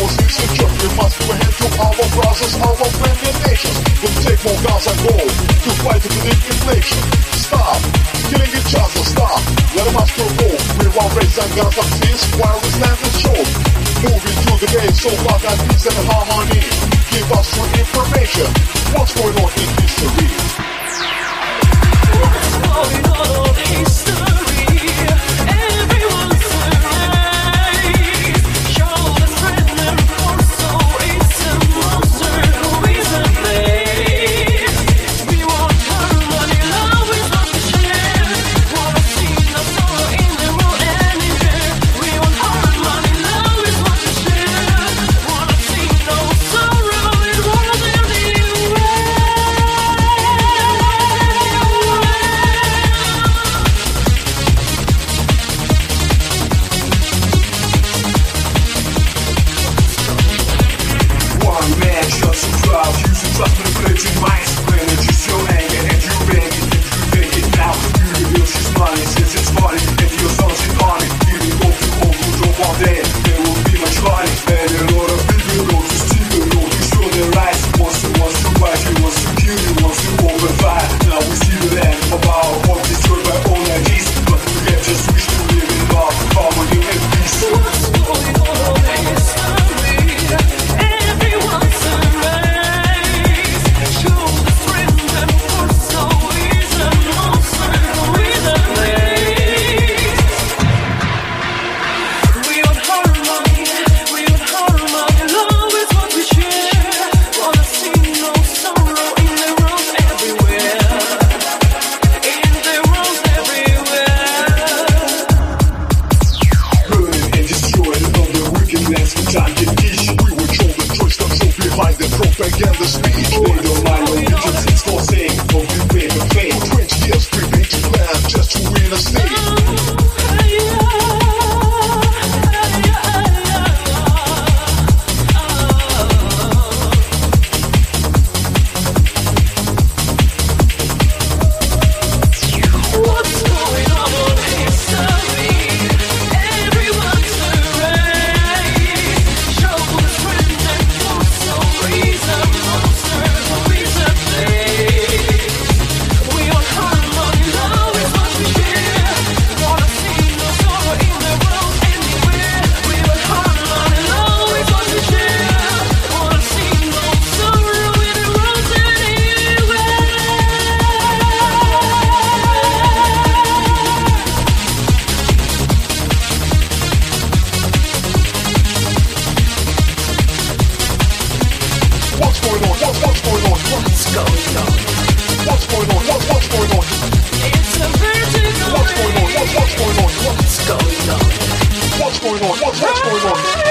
ours is a joke. We must give a hand to our brothers, our friendly nations. We'll take more guns and gold to fight to predict inflation. Stop killing each other, stop. Let them us provoke. We want race and guns up this while we stand and show. Moving through the day, so far and peace and harmony. Give us true information. What's going on in history? What's going on in history? Everyone's right. Show the friend and also it's a monster who isn't there. We want harmony, love is what we share. Wanna see no sorrow in the world anywhere. We want harmony, love is what we share. Wanna see no sorrow in the world anywhere. One man shuts the crowd, using trust manipulating minds. When it is your anger and you bang it, if you take it now, you reveal she's money, says it's funny, and your son's in on it. Giving hope to all who drop all day, there will be much money. And a lot of people go to steal the road to show their rights. Wants to fight, he wants to kill, he wants to open fire. Now we see the land of our hope destroyed by all ideas. But we get just wish to live in love, harmony and peace. What's going on in history? Everyone's right. Show the friend and also is a monster with a blade. We want harmony, love is what we share. Wanna see no sorrow in the world everywhere. In the world everywhere. Burning and destroying all the wickedness we time can teach. We will show the choice, the truth behind the propaganda speech. They don't mind no digits, it's for saying, for we pay the fame. 20 years prepared to plan just to win a state. What's going on in history? Everyone's right. Show the friend and also is a monster who is a blade. We want harmony, love is what we share. Wanna see no sorrow in the world anywhere. We want harmony, love is what we share. Wanna see no sorrow in the world anywhere. What's going on? What's going on? What's going on? What's going on? What's going on? It's a vertigo. What's going on? What's going on? What's going on? What's going on? What's going on?